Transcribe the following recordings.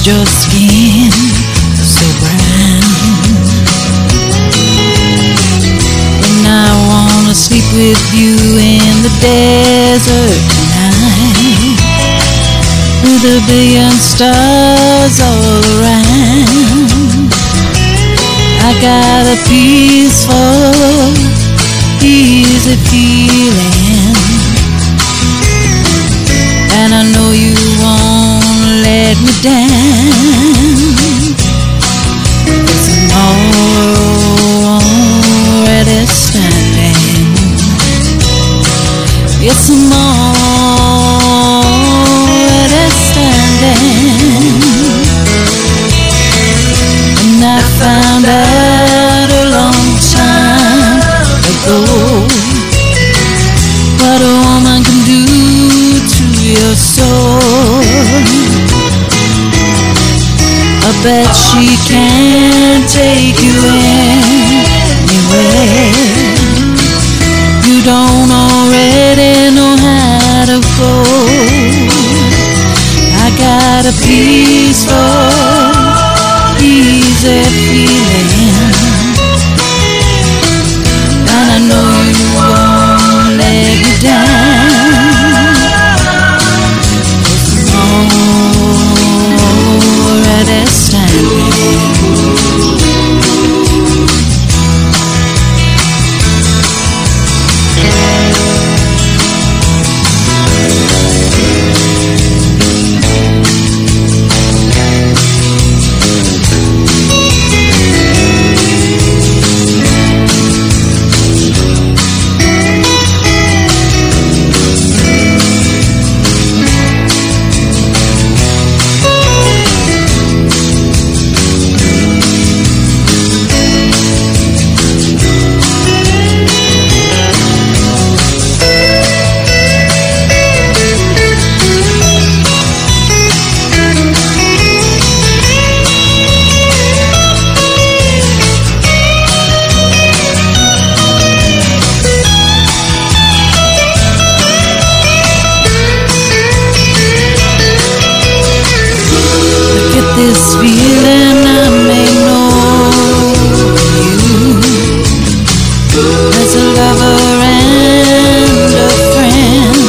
your skin so brown. And I wanna sleep with you in the desert tonight, with a billion stars all around. I got a peaceful, easy feeling, and I know you won't let me down. 'Cause I'm already standing. Yes, I'm already standing. And I found out a long time ago what a woman can do to your soul. I bet she can't take you anywhere you don't already know how to go. I got a peaceful, easy feeling, and I know you won't let me down. 'Cause I'm already standing. This feeling I may know you as a lover and a friend.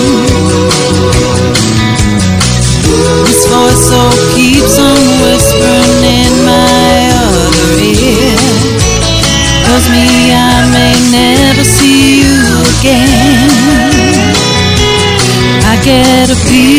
This voice so keeps on whispering in my other ear, tells me I may never see you again. I get a